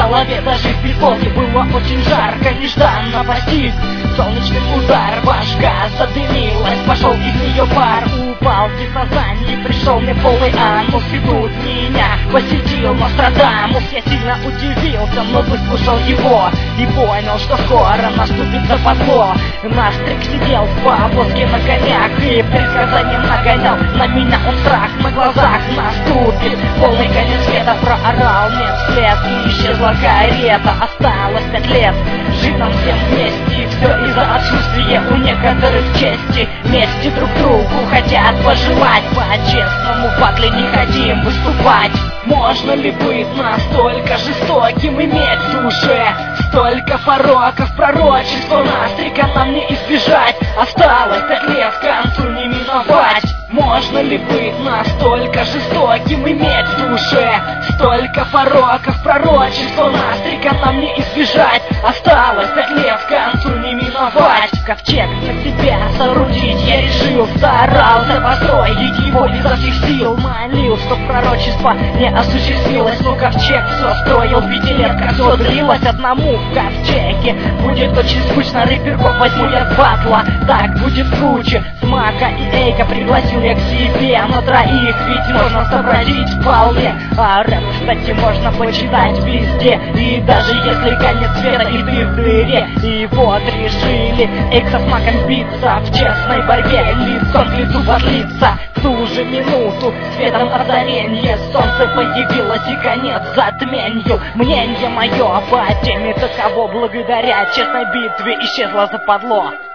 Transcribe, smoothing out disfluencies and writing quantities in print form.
голове даже в бетоне. Было очень жарко, нежданно постиг солнечный удар. Башка задымилась, пошел из нее пар. Упал без сознания, пришел мне полный анус. И тут меня посетил Нострадамус. Я сильно удивился, но выслушал его и понял, что скоро наступит западло. Настрик сидел в повозке на конях и предсказанием нагонял на меня он страх. На глазах наступит полный конец света. Проорал мне вслед и исчезла карета. Осталось 5 лет жить нам всем вместе. Все из-за отсутствия у некоторых чести. Мести друг другу хотят пожелать. По-честному в батле не хотим выступать. Можно ли быть настолько жестоким, иметь в душе столько пороков, пророчеств, что Настрика нам не избежать? Осталось 5 лет, к концу не миновать. Можно ли быть настолько жестоким, иметь в душе столько пороков, пророчеств, что Настрика нам не избежать? Осталось 5 лет, к концу не миновать. Ковчег для себя соорудить я решил, старался построить его изо всех сил. Молил, чтоб пророчество не осуществилось, но ковчег все строил 5 лет, как все длилось. Одному в ковчеге будет очень скучно, рэперков возьму я с батла, так будет круче. Смака и Эйка пригласил я к себе, но троих ведь можно сообразить вполне. А рэп, кстати, можно почитать везде, и даже если конец света и ты в дыре. И вот решили Эйка с Маком биться в честной борьбе, лицом к лицу подлиться. В ту же минуту светом озаренье солнце появилось и конец затменью. Мнение мое по теме таково: благодаря честной битве исчезло западло.